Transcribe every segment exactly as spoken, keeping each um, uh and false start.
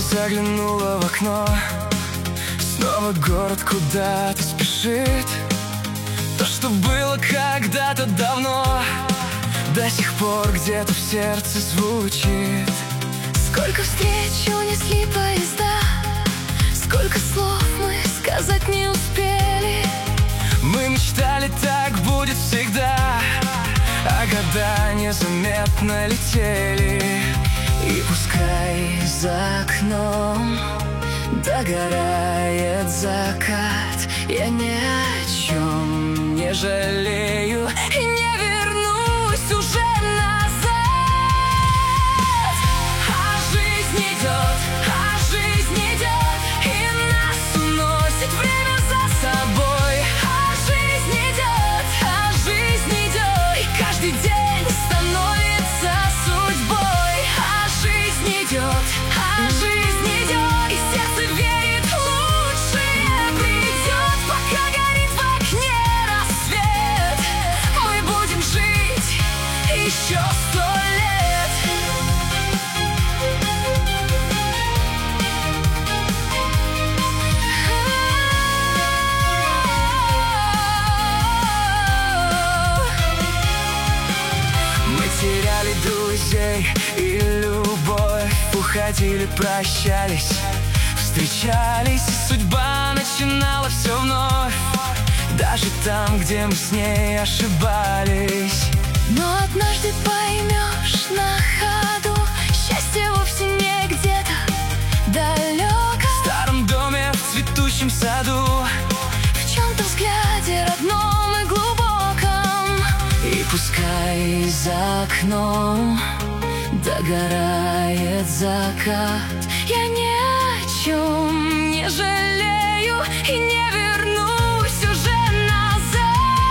заглянула в окно. Снова город куда-то спешит. То, что было когда-то давно, до сих пор где-то в сердце звучит. Сколько встреч унесли поезда, сколько слов мы сказать не успели. Мы мечтали, так будет всегда, а года незаметно летели. И пускай за окном догорает закат, я ни о чем не жалею и не вернусь уже назад. А жизнь идет, а жизнь идет, и нас уносит время за собой. А жизнь идет, а жизнь идет, и каждый день становится судьбой. А жизнь идет, а жизнь идет, и сердце верит, лучшее придет. Пока горит в окне рассвет, мы будем жить еще сто лет. Мы теряли друзей и любовь, уходили, прощались, встречались, и судьба начинала все вновь. Даже там, где мы с ней ошибались. Но однажды поймешь на ходу, счастье вовсе не где-то далеко. В старом доме, в цветущем саду, В чем-то взгляде родном и глубоком. и пускай За окном догорает закат, я ни о чем не жалею и не вернусь уже назад.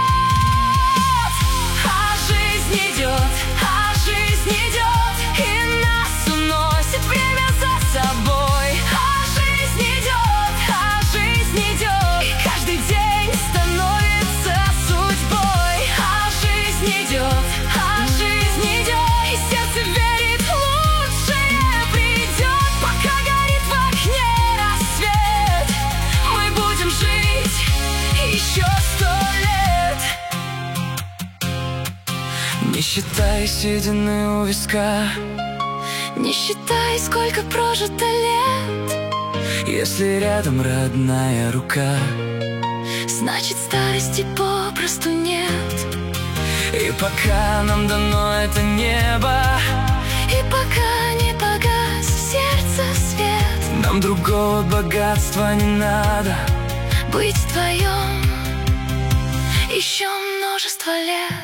А жизнь идет, а жизнь идет, и нас уносит время за собой. А жизнь идет, а жизнь идет, и каждый день становится судьбой. А жизнь идет, а жизнь идет, и сердце верит, лучшее придет. Пока горит в окне рассвет, мы будем жить еще сто лет. не считай седины у виска, Не считай, сколько прожито лет, если рядом родная рука. значит старости попросту нет. И пока нам дано это небо, И пока не погас в сердце свет, нам другого богатства не надо. быть вдвоем еще множество лет.